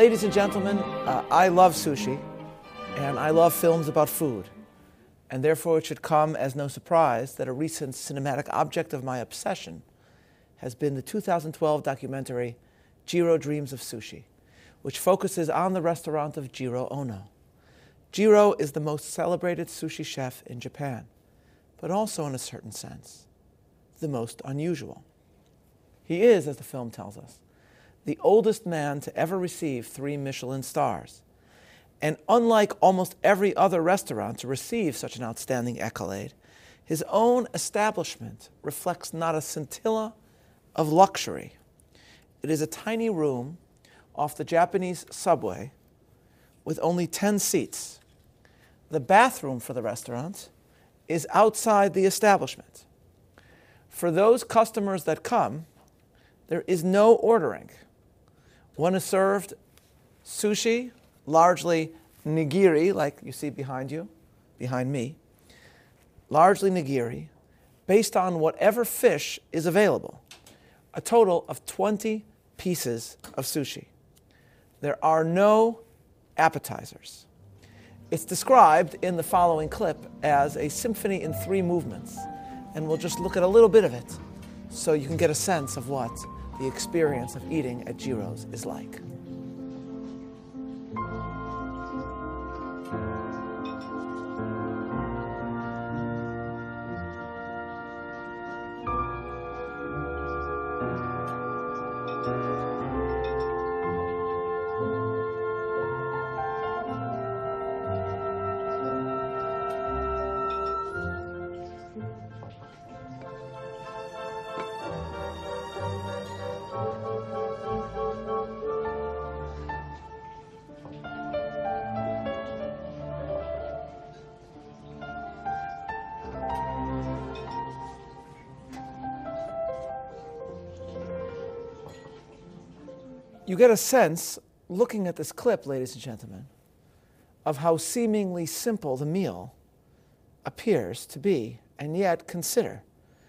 Ladies and gentlemen, I love sushi, and I love films about food. And therefore it should come as no surprise that a recent cinematic object of my obsession has been the 2012 documentary Jiro Dreams of Sushi, which focuses on the restaurant of Jiro Ono. Jiro is the most celebrated sushi chef in Japan, but also in a certain sense, the most unusual. He is, as the film tells us, the oldest man to ever receive 3 Michelin stars. And unlike almost every other restaurant to receive such an outstanding accolade, his own establishment reflects not a scintilla of luxury. It is a tiny room off the Japanese subway with only 10 seats. The bathroom for the restaurant is outside the establishment. For those customers that come, there is no ordering. One is served sushi, largely nigiri, like you see behind me, largely nigiri, based on whatever fish is available. A total of 20 pieces of sushi. There are no appetizers. It's described in the following clip as a symphony in 3 movements, and we'll just look at a little bit of it so you can get a sense of what the experience of eating at Jiro's is like. You get a sense, looking at this clip, ladies and gentlemen, of how seemingly simple the meal appears to be, and yet consider.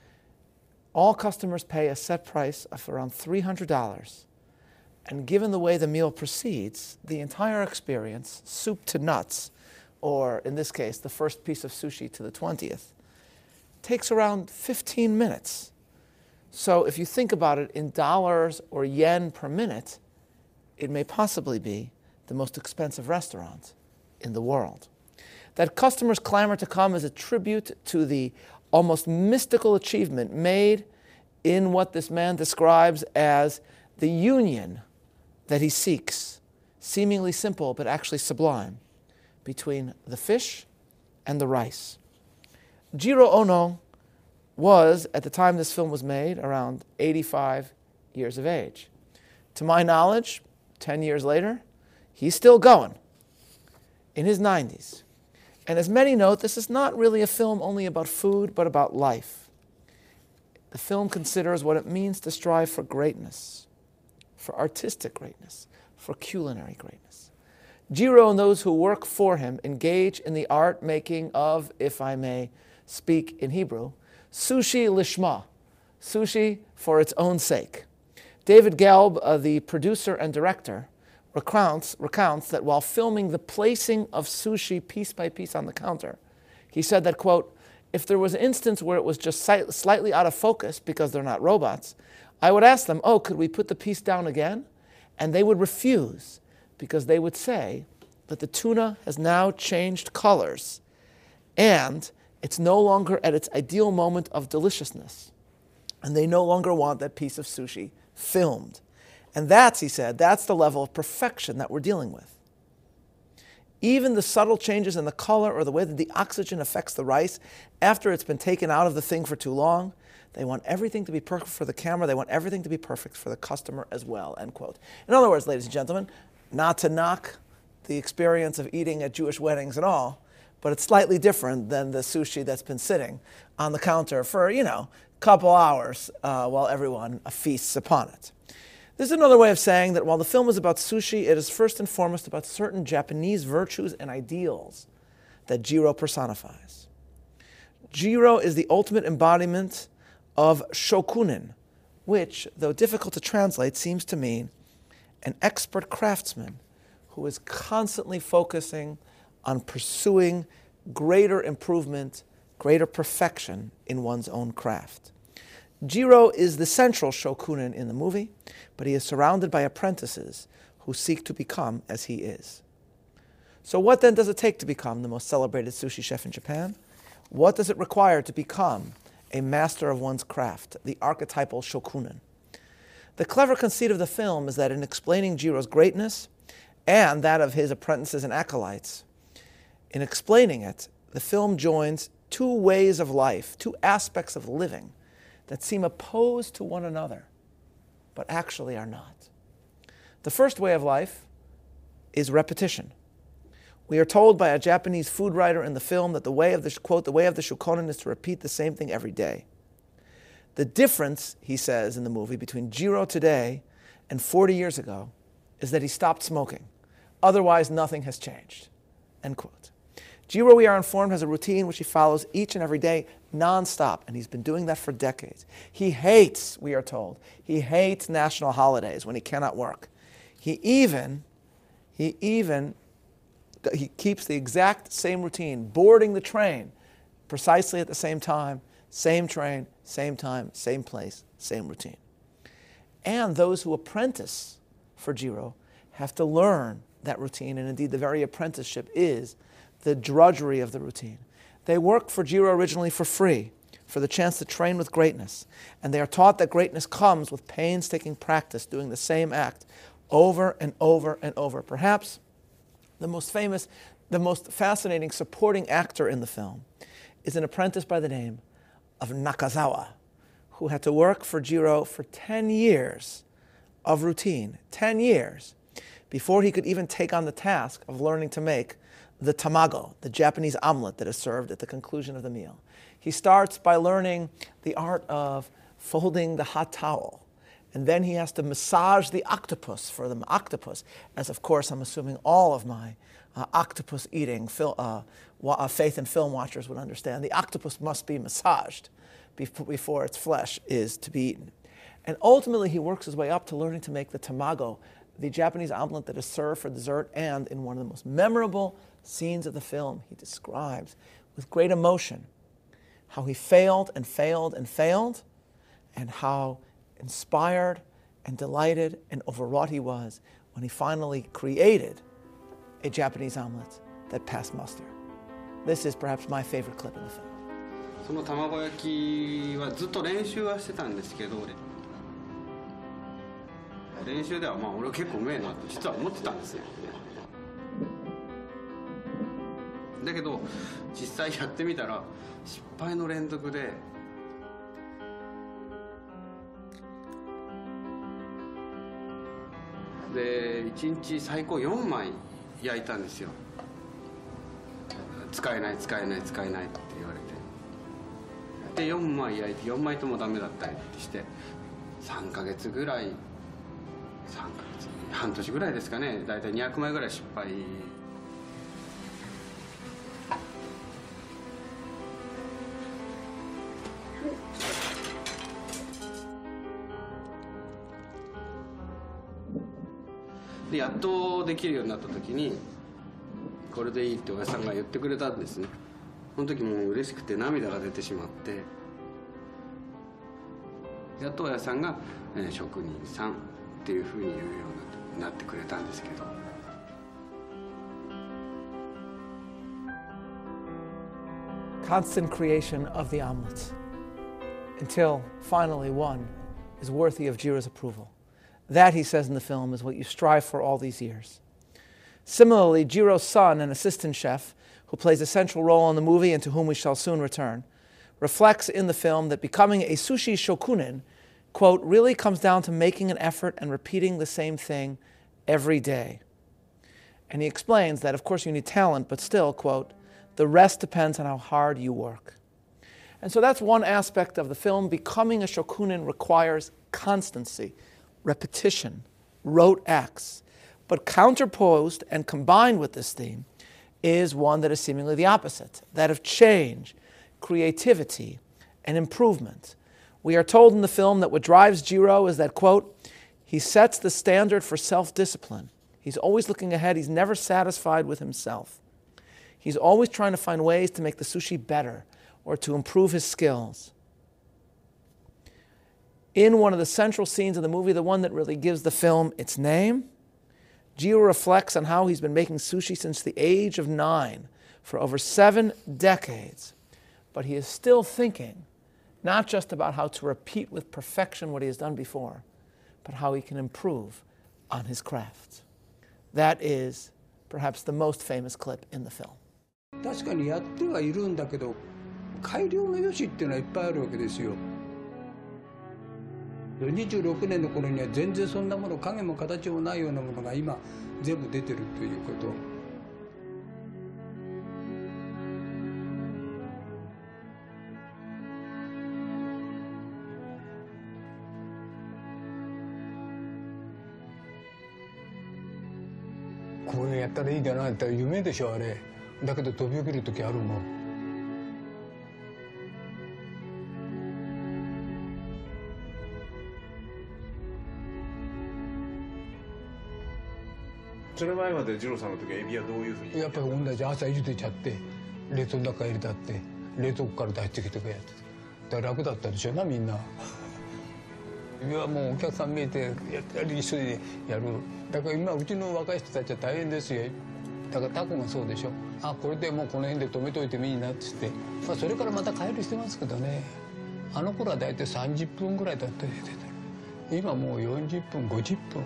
All customers pay a set price of around $300, and given the way the meal proceeds, the entire experience, soup to nuts, or in this case, the first piece of sushi to the 20th, takes around 15 minutes. So if you think about it in dollars or yen per minute, it may possibly be the most expensive restaurant in the world. That customers clamor to come is a tribute to the almost mystical achievement made in what this man describes as the union that he seeks, seemingly simple but actually sublime, between the fish and the rice. Jiro Ono was, at the time this film was made, around 85 years of age. To my knowledge, 10 years later, he's still going, in his 90s. And as many note, this is not really a film only about food, but about life. The film considers what it means to strive for greatness, for artistic greatness, for culinary greatness. Jiro and those who work for him engage in the art making of, if I may speak in Hebrew, sushi lishma, sushi for its own sake. David Gelb, the producer and director, recounts that while filming the placing of sushi piece by piece on the counter, he said that, quote, if there was an instance where it was just slightly out of focus because they're not robots, I would ask them, oh, could we put the piece down again? And they would refuse because they would say that the tuna has now changed colors and it's no longer at its ideal moment of deliciousness. And they no longer want that piece of sushi filmed. And that's, he said, that's the level of perfection that we're dealing with. Even the subtle changes in the color or the way that the oxygen affects the rice after it's been taken out of the thing for too long, they want everything to be perfect for the camera. They want everything to be perfect for the customer as well, end quote. In other words, ladies and gentlemen, not to knock the experience of eating at Jewish weddings at all, but it's slightly different than the sushi that's been sitting on the counter for, a couple hours while everyone feasts upon it. This is another way of saying that while the film is about sushi, it is first and foremost about certain Japanese virtues and ideals that Jiro personifies. Jiro is the ultimate embodiment of shokunin, which, though difficult to translate, seems to mean an expert craftsman who is constantly focusing on pursuing greater improvement, greater perfection in one's own craft. Jiro is the central shokunin in the movie, but he is surrounded by apprentices who seek to become as he is. So what then does it take to become the most celebrated sushi chef in Japan? What does it require to become a master of one's craft, the archetypal shokunin? The clever conceit of the film is that in explaining Jiro's greatness and that of his apprentices and acolytes, in explaining it, the film joins two ways of life, two aspects of living that seem opposed to one another, but actually are not. The first way of life is repetition. We are told by a Japanese food writer in the film that the way of the, quote, the way of the shokunin is to repeat the same thing every day. The difference, he says in the movie, between Jiro today and 40 years ago is that he stopped smoking. Otherwise, nothing has changed, end quote. Jiro, we are informed, has a routine which he follows each and every day, non-stop, and he's been doing that for decades. He hates, we are told, he hates national holidays when he cannot work. He keeps the exact same routine, boarding the train precisely at the same time, same train, same time, same place, same routine. And those who apprentice for Jiro have to learn that routine, and indeed the very apprenticeship is the drudgery of the routine. They work for Jiro originally for free, for the chance to train with greatness, and they are taught that greatness comes with painstaking practice, doing the same act over and over and over. Perhaps the most famous, the most fascinating supporting actor in the film is an apprentice by the name of Nakazawa, who had to work for Jiro for 10 years of routine, 10 years, before he could even take on the task of learning to make the tamago, the Japanese omelet that is served at the conclusion of the meal. He starts by learning the art of folding the hot towel, and then he has to massage the octopus for the octopus, as of course I'm assuming all of my octopus eating faith and film watchers would understand. The octopus must be massaged before its flesh is to be eaten. And ultimately he works his way up to learning to make the tamago, the Japanese omelet that is served for dessert, and in one of the most memorable scenes of the film, he describes with great emotion how he failed and failed and failed, and how inspired and delighted and overwrought he was when he finally created a Japanese omelet that passed muster. This is perhaps my favorite clip in the film. その卵焼きはずっと練習はしてたんですけど、練習ではまあ俺結構うめえなって実は思ってたんですよ。だけど実際やってみたら失敗の連続で、1日最高4枚焼いたんですよ。使えない使えない使えないって言われて、で4枚焼いて4枚ともダメだったりして3ヶ月ぐらい、半年ぐらいですかね、だいたい200枚ぐらい失敗。でやっとできるようになった時にこれでいいっておやさんが言ってくれたんですね。その時もう嬉しくて涙が出てしまって、やっとおやさんが、職人さんっていうふうに言うようになってくれたんですけど。 Constant creation of the omelets until finally one is worthy of Jiro's approval. That, he says in the film, is what you strive for all these years. Similarly, Jiro's son, an assistant chef, who plays a central role in the movie and to whom we shall soon return, reflects in the film that becoming a sushi shokunin, quote, really comes down to making an effort and repeating the same thing every day. And he explains that, of course, you need talent, but still, quote, the rest depends on how hard you work. And so that's one aspect of the film. Becoming a shokunin requires constancy, repetition, rote acts. But counterposed and combined with this theme is one that is seemingly the opposite, that of change, creativity, and improvement. We are told in the film that what drives Jiro is that, quote, He sets the standard for self-discipline. He's always looking ahead. He's never satisfied with himself. He's always trying to find ways to make the sushi better or to improve his skills. In one of the central scenes of the movie, the one that really gives the film its name, Jiro reflects on how he's been making sushi since the age of 9 for over 7 decades. But he is still thinking not just about how to repeat with perfection what he has done before, but how he can improve on his craft. That is perhaps the most famous clip in the film. 確かにやってはいるんだけど、改良の余地っていうのはいっぱいあるわけですよ。26年の頃には全然そんなもの影も形もないようなものが今全部出てるということ。これやったらいいかなって夢でしょあれ。だけど飛び起きる時あるもん。 それ前まで二郎さんの時はエビはどういうふうに？ やっぱり同じ朝茹でちゃって冷凍の中入れたって冷凍庫から出してきてくれやってだから楽だったでしょなみんな。エビはもうお客さん見えてやり一緒にやる。だから今うちの若い人たちは大変ですよ。だからタコもそうでしょ。あこれでもうこの辺で止めといてもいいなって言って、まあ、それからまた帰るしてますけどね。あの頃は大体30分ぐらいだったりしてた。今もう40分50分。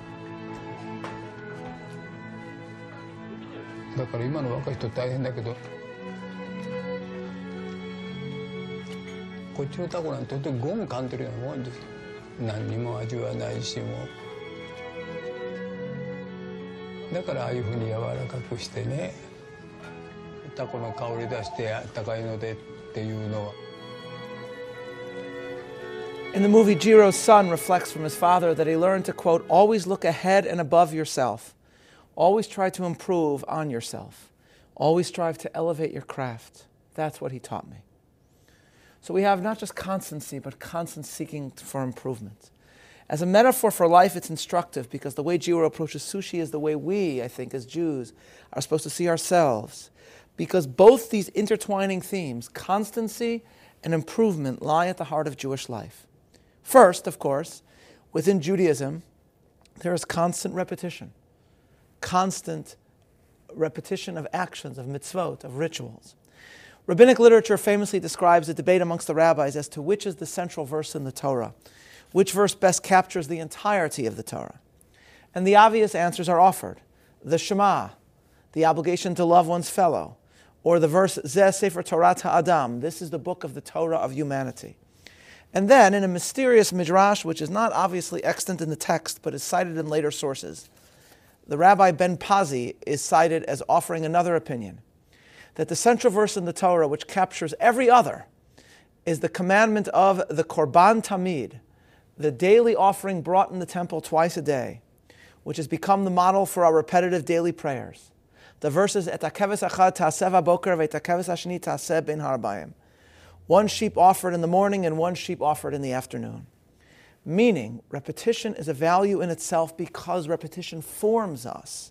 だから今の若い人大変だけど、こっちのタコなんて本当にゴム噛んでるようなもんですよ。何にも味はないしもだからああいうふうに柔らかくしてね、タコの香り出してあったかいのでっていうのは。 In the movie, Jiro's son reflects from his father that he learned to, quote, always look ahead and above yourself. Always try to improve on yourself. Always strive to elevate your craft. That's what he taught me. So we have not just constancy, but constant seeking for improvement. As a metaphor for life, it's instructive because the way Jiro approaches sushi is the way we, I think, as Jews, are supposed to see ourselves. Because both these intertwining themes, constancy and improvement, lie at the heart of Jewish life. First, of course, within Judaism, there is constant repetition of actions, of mitzvot, of rituals. Rabbinic literature famously describes a debate amongst the rabbis as to which is the central verse in the Torah, which verse best captures the entirety of the Torah. And the obvious answers are offered. The Shema, the obligation to love one's fellow, or the verse, Zeh Sefer Torah Ha'adam, this is the book of the Torah of humanity. And then, in a mysterious midrash, which is not obviously extant in the text, but is cited in later sources, the Rabbi Ben Pazi is cited as offering another opinion, that the central verse in the Torah, which captures every other, is the commandment of the Korban Tamid, the daily offering brought in the temple twice a day, which has become the model for our repetitive daily prayers. The verses, Et hakeves achad ta'aseh v'boker ve'et hakeves hasheni ta'aseh ben harbayim. One sheep offered in the morning and one sheep offered in the afternoon. Meaning, repetition is a value in itself because repetition forms us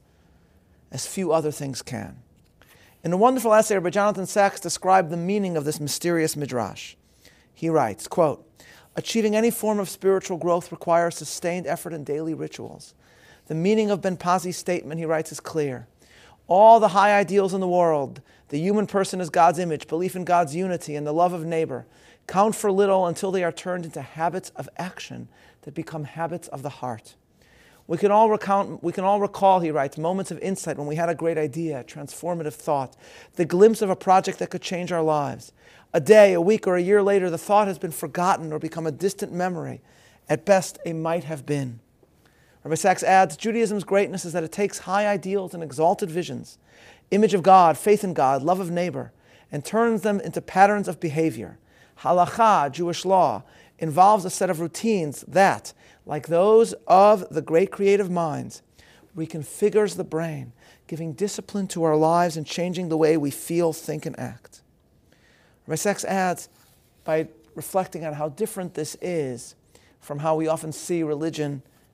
as few other things can. In a wonderful essay, Rabbi Jonathan Sacks described the meaning of this mysterious midrash. He writes, quote, achieving any form of spiritual growth requires sustained effort and daily rituals. The meaning of Ben Pazi's statement, he writes, is clear. All the high ideals in the world, the human person as God's image, belief in God's unity, and the love of neighbor, count for little until they are turned into habits of action that become habits of the heart. We can all recall, he writes, moments of insight when we had a great idea, a transformative thought, the glimpse of a project that could change our lives. A day, a week, or a year later, the thought has been forgotten or become a distant memory. At best, a might have been. Rabbi Sacks adds, Judaism's greatness is that it takes high ideals and exalted visions, image of God, faith in God, love of neighbor, and turns them into patterns of behavior. Halakha, Jewish law, involves a set of routines that, like those of the great creative minds, reconfigures the brain, giving discipline to our lives and changing the way we feel, think, and act. Rabbi Sacks adds, by reflecting on how different this is from how we often see religion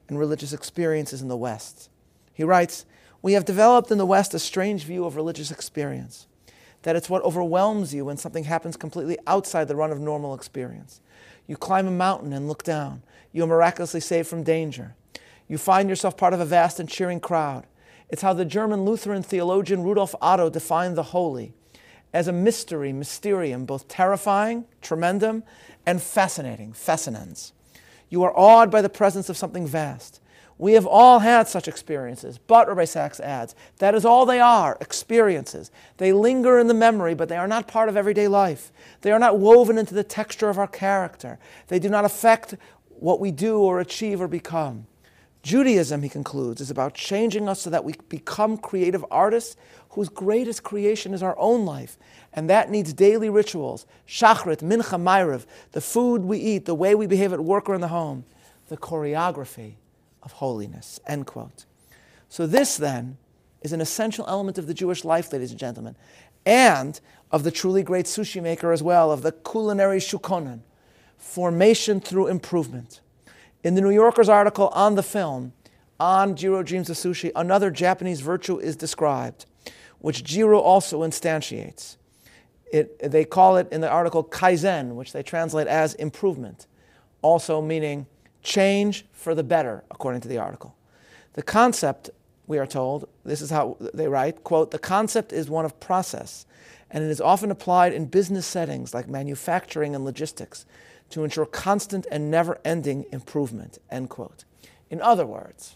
and religious experiences in the West. He writes, "We have developed in the West a strange view of religious experience, that it's what overwhelms you when something happens completely outside the run of normal experience. You climb a mountain and look down. You are miraculously saved from danger. You find yourself part of a vast and cheering crowd. It's how the German Lutheran theologian Rudolf Otto defined the holy, as a mystery, mysterium, both terrifying, tremendum, and fascinating, fascinans. You are awed by the presence of something vast. We have all had such experiences, but, Rabbi Sachs adds, that is all they are, experiences. They linger in the memory, but they are not part of everyday life. They are not woven into the texture of our character. They do not affect what we do or achieve or become. Judaism," he concludes, "is about changing us so that we become creative artists whose greatest creation is our own life. And that needs daily rituals, shachrit, mincha, ma'ariv, the food we eat, the way we behave at work or in the home, the choreography of holiness," end quote. So this, then, is an essential element of the Jewish life, ladies and gentlemen, and of the truly great sushi maker as well, of the culinary shukonen, formation through improvement. In the New Yorker's article on the film, on Jiro Dreams of Sushi, another Japanese virtue is described, which Jiro also instantiates. They call it in the article kaizen, which they translate as improvement, also meaning change for the better, according to the article. The concept, we are told, this is how they write, quote, "The concept is one of process, and it is often applied in business settings like manufacturing and logistics to ensure constant and never-ending improvement," end quote. In other words,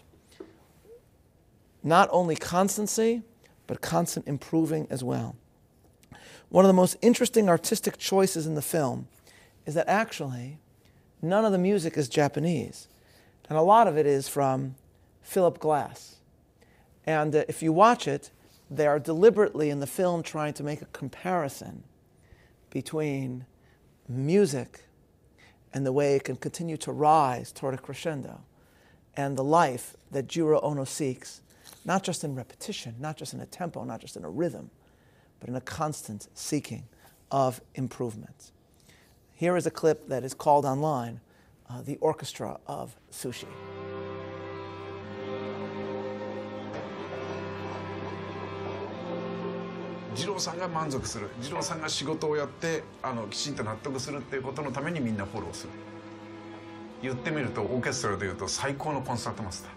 not only constancy, but constant improving as well. One of the most interesting artistic choices in the film is that actually none of the music is Japanese, and a lot of it is from Philip Glass. And if you watch it, they are deliberately in the film trying to make a comparison between music and the way it can continue to rise toward a crescendo, and the life that Jiro Ono seeks, not just in repetition, not just in a tempo, not just in a rhythm, but in a constant seeking of improvement. Here is a clip that is called online, The Orchestra of Sushi. 二郎さんが満足する、二郎さんが仕事をやってきちんと納得するっていうことのためにみんなフォローする。言ってみるとオーケストラでいうと最高のコンサートマスター。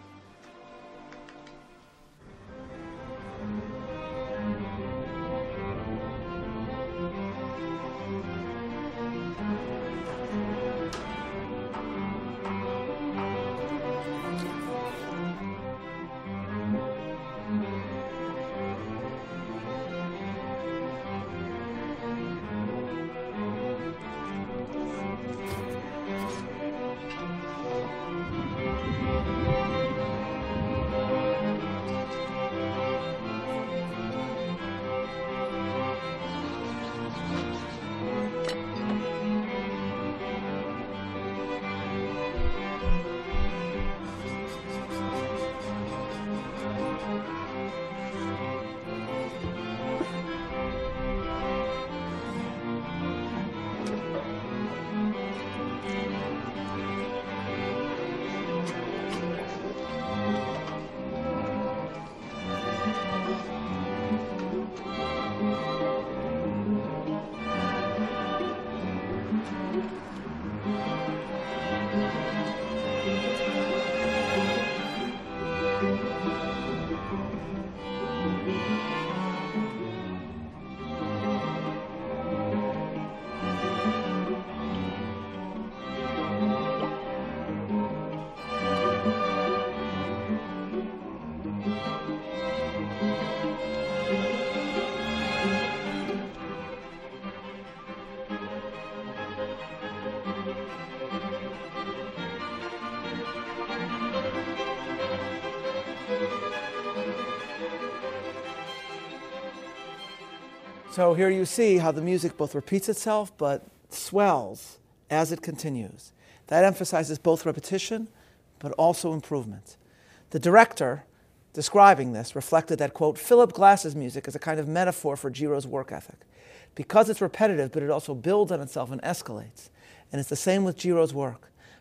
So here you see how the music both repeats itself but swells as it continues. That emphasizes both repetition but also improvement. The director, describing this, reflected that, quote, Philip Glass's music is a kind of metaphor for Jiro's work ethic. Because it's repetitive, but it also builds on itself and escalates. And it's the same with Jiro's work.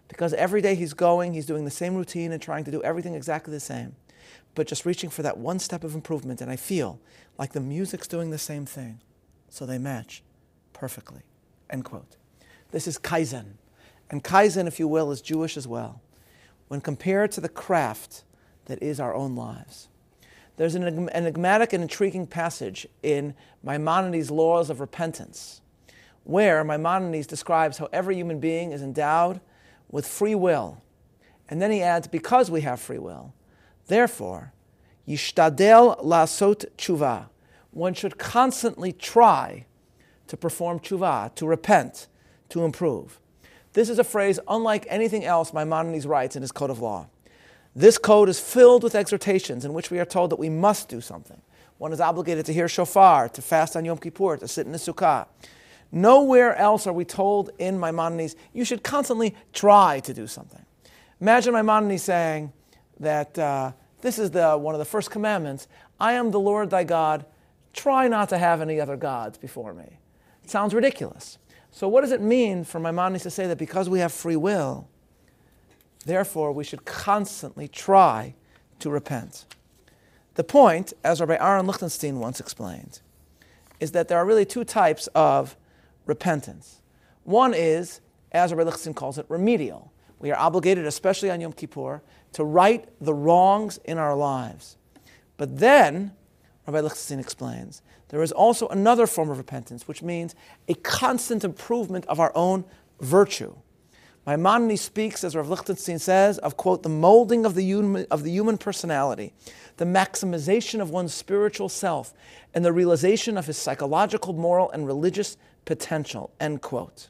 Because every day he's doing the same routine and trying to do everything exactly the same, but just reaching for that one step of improvement, and I feel like the music's doing the same thing, so they match perfectly, end quote. This is Kaizen. And Kaizen, if you will, is Jewish as well, when compared to the craft that is our own lives. There's an enigmatic and intriguing passage in Maimonides' Laws of Repentance, where Maimonides describes how every human being is endowed with free will. And then he adds, because we have free will, therefore, yishtadel lasot tshuva. One should constantly try to perform tshuva, to repent, to improve. This is a phrase unlike anything else Maimonides writes in his Code of Law. This code is filled with exhortations in which we are told that we must do something. One is obligated to hear shofar, to fast on Yom Kippur, to sit in the sukkah. Nowhere else are we told in Maimonides, you should constantly try to do something. Imagine Maimonides saying that this is one of the first commandments, I am the Lord thy God, try not to have any other gods before me. It sounds ridiculous. So what does it mean for Maimonides to say that because we have free will, therefore we should constantly try to repent? The point, as Rabbi Aaron Lichtenstein once explained, is that there are really two types of repentance. One is, as Rabbi Lichtenstein calls it, remedial. We are obligated, especially on Yom Kippur, to right the wrongs in our lives. But then, Rabbi Lichtenstein explains, there is also another form of repentance, which means a constant improvement of our own virtue. Maimonides speaks, as Rav Lichtenstein says, of, quote, the molding of the human personality, the maximization of one's spiritual self, and the realization of his psychological, moral, and religious potential, end quote.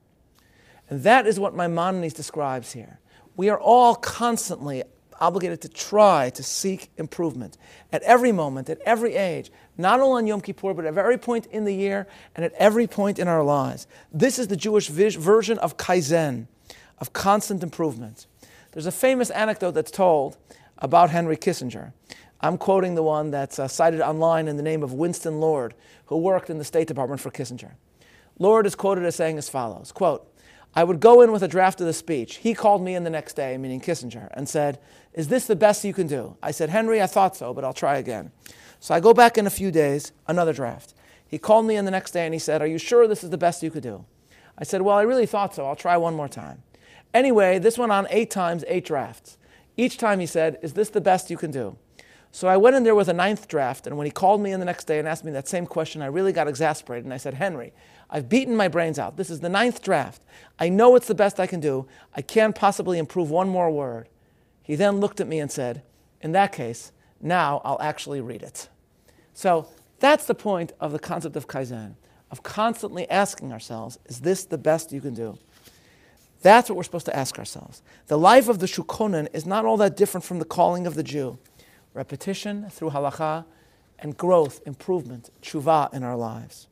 And that is what Maimonides describes here. We are all constantly obligated to try to seek improvement at every moment, at every age, not only on Yom Kippur, but at every point in the year and at every point in our lives. This is the Jewish version of Kaizen, of constant improvement. There's a famous anecdote that's told about Henry Kissinger. I'm quoting the one that's cited online in the name of Winston Lord, who worked in the State Department for Kissinger. Lord is quoted as saying as follows, quote, I would go in with a draft of the speech. He called me in the next day, meaning Kissinger, and said, is this the best you can do? I said, Henry, I thought so, but I'll try again. So I go back in a few days, another draft. He called me in the next day and he said, are you sure this is the best you could do? I said, well, I really thought so. I'll try one more time. Anyway, this went on 8 times, 8 drafts. Each time he said, is this the best you can do? So I went in there with a 9th draft, and when he called me in the next day and asked me that same question, I really got exasperated, and I said, Henry, I've beaten my brains out. This is the 9th draft. I know it's the best I can do. I can't possibly improve one more word. He then looked at me and said, in that case, now I'll actually read it. So that's the point of the concept of Kaizen, of constantly asking ourselves, is this the best you can do? That's what we're supposed to ask ourselves. The life of the Shukonen is not all that different from the calling of the Jew. Repetition through halakha and growth, improvement, tshuva in our lives.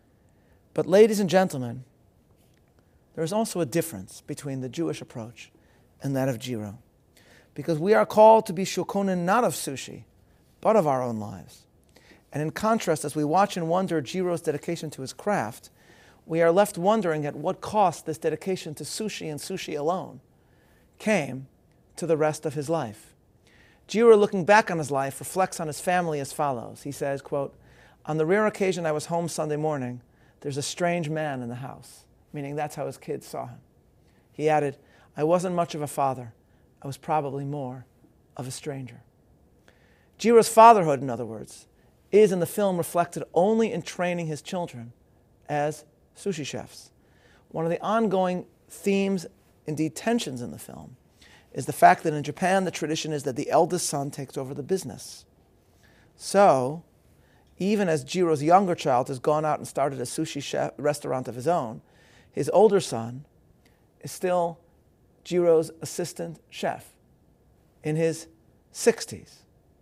But ladies and gentlemen, there is also a difference between the Jewish approach and that of Jiro. Because we are called to be Shukonen not of sushi, but of our own lives. And in contrast, as we watch and wonder Jiro's dedication to his craft, we are left wondering at what cost this dedication to sushi and sushi alone came to the rest of his life. Jiro, looking back on his life, reflects on his family as follows. He says, quote, on the rare occasion I was home Sunday morning, there's a strange man in the house, meaning that's how his kids saw him. He added, I wasn't much of a father. I was probably more of a stranger. Jiro's fatherhood, in other words, is in the film reflected only in training his children as sushi chefs. One of the ongoing themes, indeed tensions in the film, is the fact that in Japan the tradition is that the eldest son takes over the business. So, even as Jiro's younger child has gone out and started a sushi restaurant of his own, his older son is still Jiro's assistant chef in his 60s.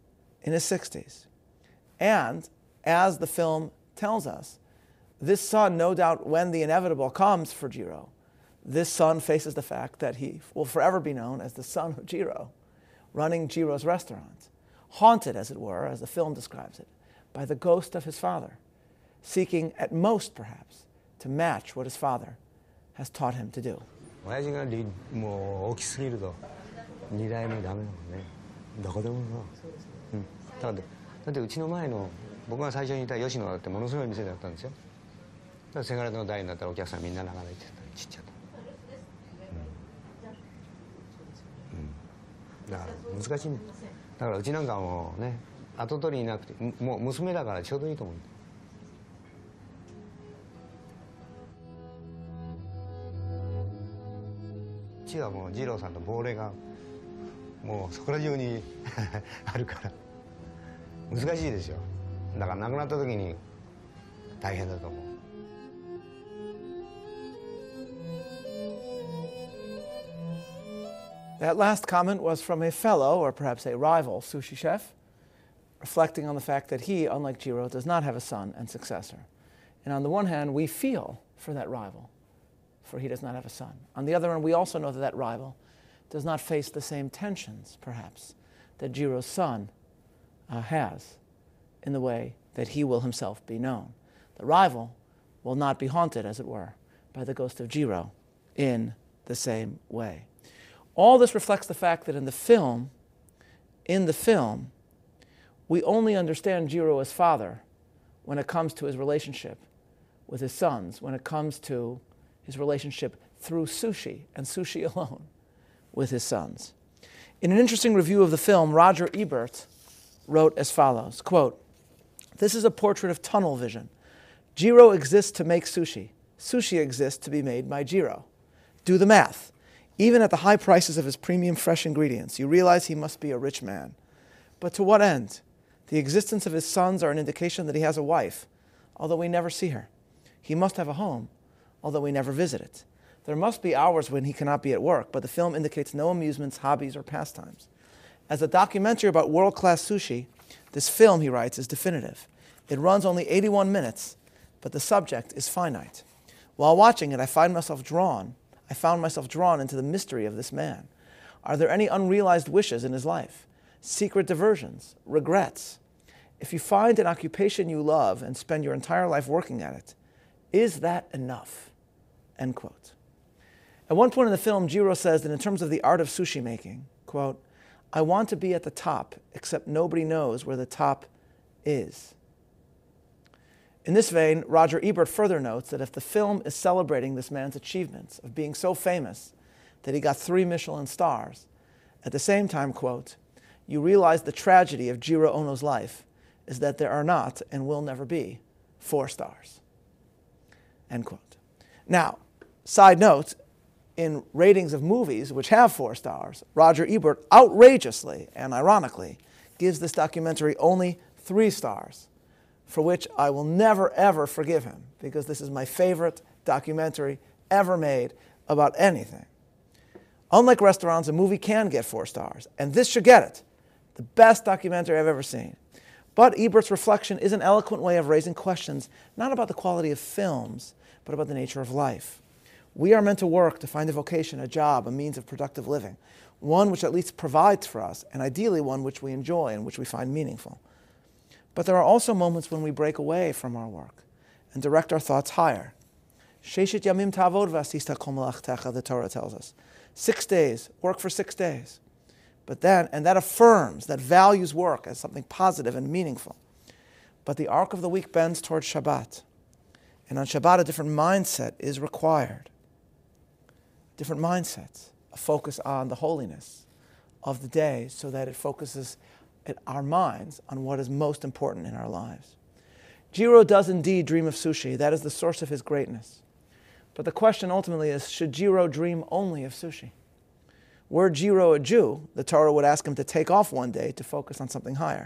And as the film tells us, this son, no doubt when the inevitable comes for Jiro, this son faces the fact that he will forever be known as the son of Jiro, running Jiro's restaurant, haunted, as it were, as the film describes it, by the ghost of his father, seeking at most, perhaps, to match what his father has taught him to do. 親父がもう大きすぎると2代目ダメだもんね。どこでもそう。だってうちの前の僕が最初にいた吉野だってものすごい店だったんですよ。だからせがれの代になったらお客さんみんな流れてたちっちゃな。だから難しいね。だからうちなんかもね跡取りいなくてもう娘だからちょうどいいと思う。父はもう二郎さんの亡霊がもうそこら中にあるから難しいですよ。だから亡くなった時に大変だと思う。 That last comment was from a fellow, or perhaps a rival, sushi chef, reflecting on the fact that he, unlike Jiro, does not have a son and successor. And on the one hand, we feel for that rival, for he does not have a son. On the other hand, we also know that that rival does not face the same tensions, perhaps, that Jiro's son has in the way that he will himself be known. The rival will not be haunted, as it were, by the ghost of Jiro in the same way. All this reflects the fact that in the film, we only understand Jiro as father when it comes to his relationship with his sons, when it comes to his relationship through sushi and sushi alone with his sons. In an interesting review of the film, Roger Ebert wrote as follows, quote, "This is a portrait of tunnel vision. Jiro exists to make sushi. Sushi exists to be made by Jiro. Do the math. Even at the high prices of his premium fresh ingredients, you realize he must be a rich man. But to what end? The existence of his sons are an indication that he has a wife, although we never see her. He must have a home, although we never visit it. There must be hours when he cannot be at work, but the film indicates no amusements, hobbies, or pastimes. As a documentary about world-class sushi, this film," he writes, "is definitive. It runs only 81 minutes, but the subject is finite. While watching it, I found myself drawn into the mystery of this man. Are there any unrealized wishes in his life? Secret diversions? Regrets? If you find an occupation you love and spend your entire life working at it, is that enough?" End quote. At one point in the film, Jiro says that in terms of the art of sushi making, quote, "I want to be at the top, except nobody knows where the top is." In this vein, Roger Ebert further notes that if the film is celebrating this man's achievements of being so famous that he got 3 Michelin stars, at the same time, quote, "you realize the tragedy of Jiro Ono's life is that there are not and will never be 4 stars. End quote. Now, side note, in ratings of movies which have 4 stars, Roger Ebert outrageously and ironically gives this documentary only 3 stars, for which I will never, ever forgive him, because this is my favorite documentary ever made about anything. Unlike restaurants, a movie can get 4 stars, and this should get it. The best documentary I've ever seen. But Ebert's reflection is an eloquent way of raising questions, not about the quality of films, but about the nature of life. We are meant to work to find a vocation, a job, a means of productive living, one which at least provides for us, and ideally one which we enjoy and which we find meaningful. But there are also moments when we break away from our work and direct our thoughts higher. Sheshet yamim ta'avod v'asista kol melachtecha, the Torah tells us. 6 days, work for 6 days. But then, and that affirms, that values work as something positive and meaningful. But the arc of the week bends towards Shabbat. And on Shabbat, a different mindset is required. Different mindsets, a focus on the holiness of the day so that it focuses our minds on what is most important in our lives. Jiro does indeed dream of sushi. That is the source of his greatness. But the question ultimately is, should Jiro dream only of sushi? Were Jiro a Jew, the Torah would ask him to take off one day to focus on something higher.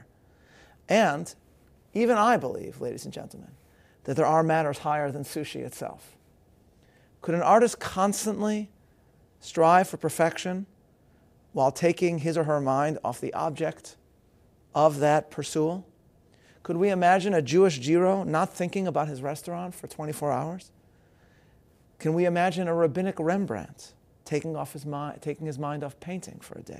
And even I believe, ladies and gentlemen, that there are matters higher than sushi itself. Could an artist constantly strive for perfection while taking his or her mind off the object of that pursuit? Could we imagine a Jewish Jiro not thinking about his restaurant for 24 hours? Can we imagine a rabbinic Rembrandt taking his mind off painting for a day?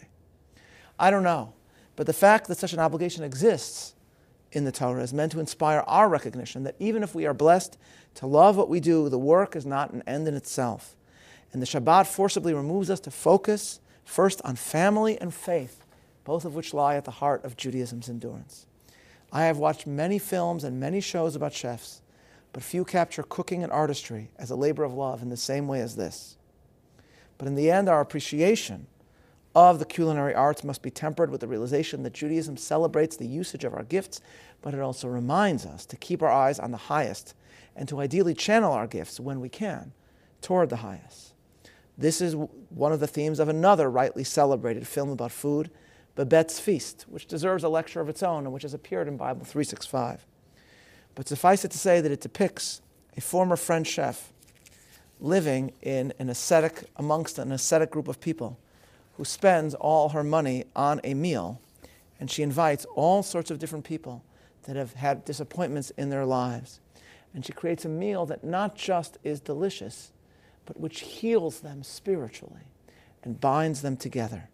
I don't know, but the fact that such an obligation exists in the Torah is meant to inspire our recognition that even if we are blessed to love what we do, the work is not an end in itself, And the Shabbat forcibly removes us to focus first on family and faith, both of which lie at the heart of Judaism's endurance. I have watched many films and many shows about chefs, but few capture cooking and artistry as a labor of love in the same way as this. But in the end, our appreciation of the culinary arts must be tempered with the realization that Judaism celebrates the usage of our gifts, but it also reminds us to keep our eyes on the highest and to ideally channel our gifts when we can toward the highest. This is one of the themes of another rightly celebrated film about food, Babette's Feast, which deserves a lecture of its own and which has appeared in Bible 365. But suffice it to say that it depicts a former French chef living in amongst an ascetic group of people who spends all her money on a meal, and she invites all sorts of different people that have had disappointments in their lives. And she creates a meal that not just is delicious, but which heals them spiritually and binds them together.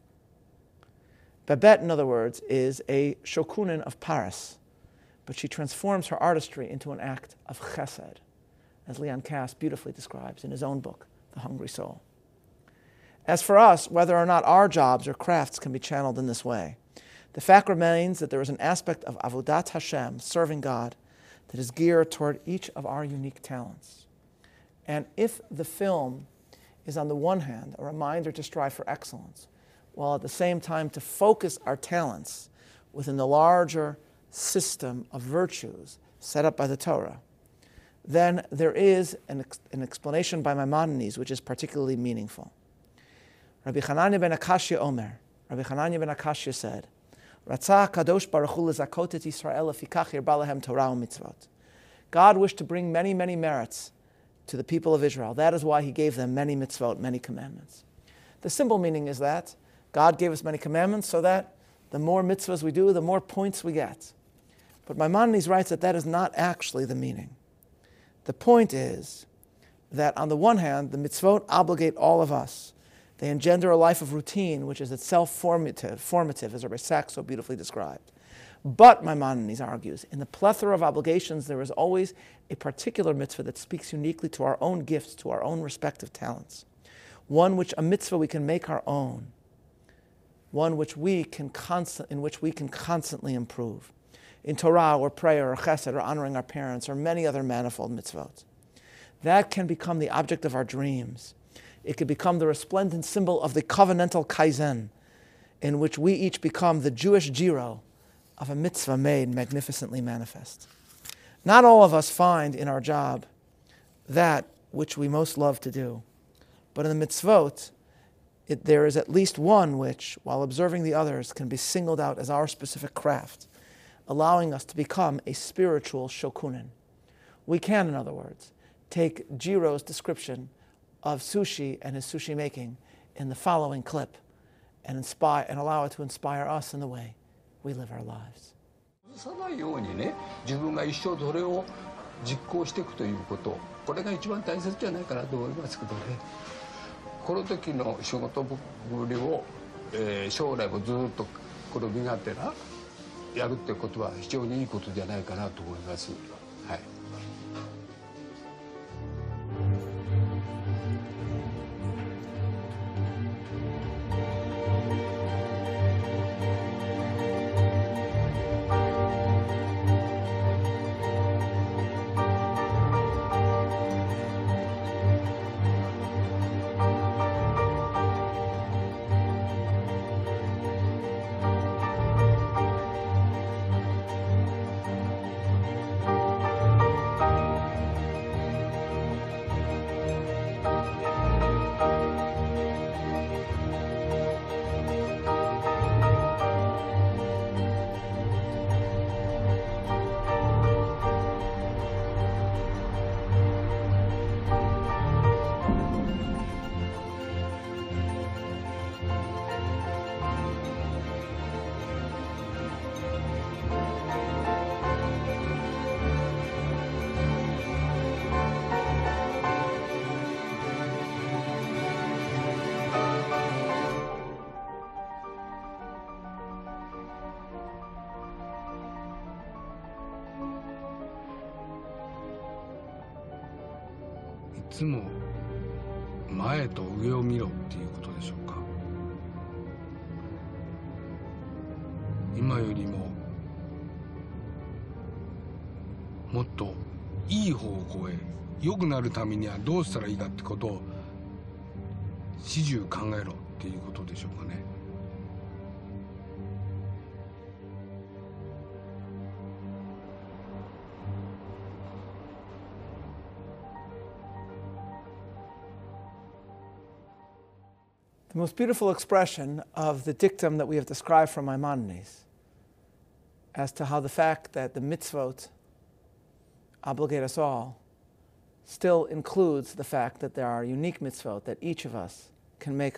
Babette, in other words, is a shokunin of Paris, but she transforms her artistry into an act of chesed, as Leon Kass beautifully describes in his own book, The Hungry Soul. As for us, whether or not our jobs or crafts can be channeled in this way, the fact remains that there is an aspect of avodat Hashem, serving God, that is geared toward each of our unique talents. And if the film is on the one hand a reminder to strive for excellence, while at the same time to focus our talents within the larger system of virtues set up by the Torah, then there is an explanation by Maimonides which is particularly meaningful. Rabbi Hanania ben Akashya Omer, Rabbi Hanania ben Akashya said, Ratzah Kadosh Baruch Hu lezakot et Yisrael lefikach yirba lahem Torah u'mitzvot. God wished to bring many, many merits to the people of Israel. That is why he gave them many mitzvot, many commandments. The simple meaning is that God gave us many commandments so that the more mitzvahs we do, the more points we get. But Maimonides writes that that is not actually the meaning. The point is that on the one hand, the mitzvot obligate all of us. They engender a life of routine, which is itself formative, as Rabbi Sachs so beautifully described. But, Maimonides argues, in the plethora of obligations, there is always a particular mitzvah that speaks uniquely to our own gifts, to our own respective talents. One which, a mitzvah we can make our own. One which in which we can constantly improve. In Torah, or prayer, or chesed, or honoring our parents, or many other manifold mitzvot. That can become the object of our dreams. It could become the resplendent symbol of the covenantal kaizen, in which we each become the Jewish jiro of a mitzvah made magnificently manifest. Not all of us find in our job that which we most love to do, but in the mitzvot, there is at least one which, while observing the others, can be singled out as our specific craft, allowing us to become a spiritual shokunin. We can, in other words, take Jiro's description of sushi and his sushi making in the following clip and allow it to inspire us in the way we live our lives. さないようにね、自分が一生それを実行していくということ、これが一番大切じゃないかなと思いますけどね。この時の仕事ぶりを、将来もずっとこれを身勝手なやるってことは非常にいいことじゃないかなと思います。はい。いつも前と上を見ろっていうことでしょうか。今よりももっといい方向へ良くなるためにはどうしたらいいかってことを始終考えろっていうことでしょうかね。 The most beautiful expression of the dictum that we have described from Maimonides as to how the fact that the mitzvot obligate us all still includes the fact that there are unique mitzvot that each of us can make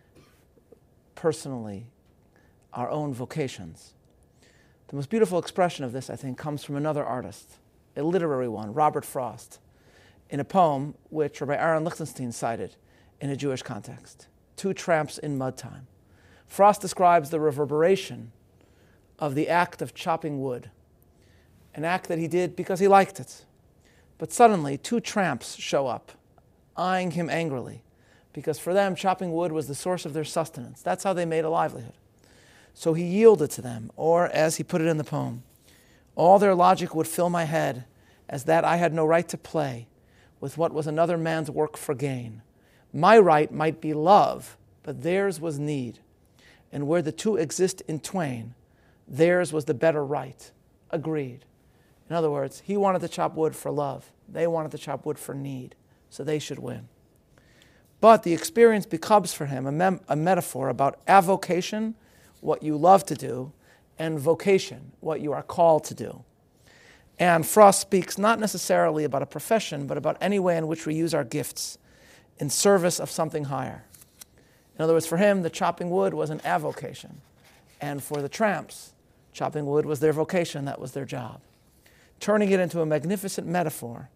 personally our own vocations. The most beautiful expression of this, I think, comes from another artist, a literary one, Robert Frost, in a poem which Rabbi Aaron Lichtenstein cited in a Jewish context, Two Tramps in Mud Time. Frost describes the reverberation of the act of chopping wood, an act that he did because he liked it. But suddenly, two tramps show up, eyeing him angrily, because for them, chopping wood was the source of their sustenance. That's how they made a livelihood. So he yielded to them, or as he put it in the poem, all their logic would fill my head as that I had no right to play with what was another man's work for gain. My right might be love, but theirs was need. And where the two exist in twain, theirs was the better right. Agreed. In other words, he wanted to chop wood for love. They wanted to chop wood for need, so they should win. But the experience becomes for him a metaphor about avocation, what you love to do, and vocation, what you are called to do. And Frost speaks not necessarily about a profession, but about any way in which we use our gifts in service of something higher. In other words, for him, the chopping wood was an avocation. And for the tramps, chopping wood was their vocation, that was their job. Turning it into a magnificent metaphor,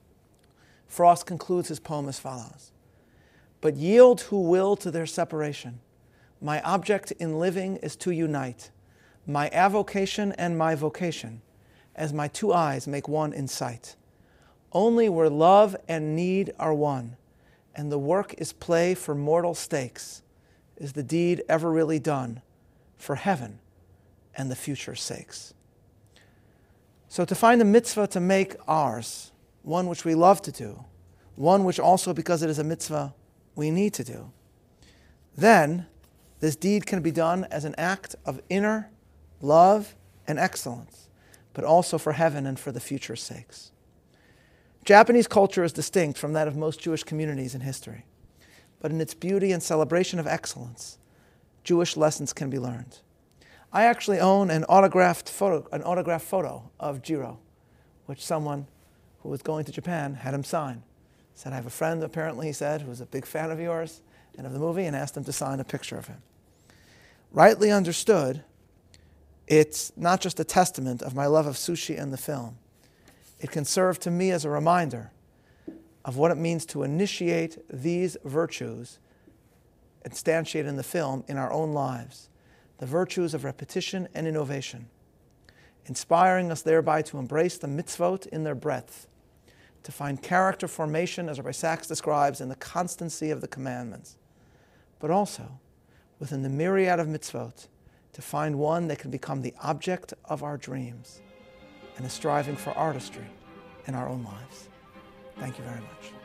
Frost concludes his poem as follows. But yield who will to their separation. My object in living is to unite my avocation and my vocation, as my two eyes make one in sight. Only where love and need are one, and the work is play for mortal stakes, is the deed ever really done for heaven and the future's sakes. So to find a mitzvah to make ours, one which we love to do, one which also, because it is a mitzvah, we need to do, then this deed can be done as an act of inner love and excellence, but also for heaven and for the future's sakes. Japanese culture is distinct from that of most Jewish communities in history, but in its beauty and celebration of excellence, Jewish lessons can be learned. I actually own an autographed photo of Jiro, which someone who was going to Japan had him sign. Said, I have a friend, apparently, he said, who's a big fan of yours and of the movie, and asked him to sign a picture of him. Rightly understood, it's not just a testament of my love of sushi and the film. It can serve to me as a reminder of what it means to initiate these virtues instantiated in the film in our own lives, the virtues of repetition and innovation, inspiring us thereby to embrace the mitzvot in their breadth, to find character formation, as Rabbi Sachs describes, in the constancy of the commandments, but also, within the myriad of mitzvot, to find one that can become the object of our dreams and a striving for artistry in our own lives. Thank you very much.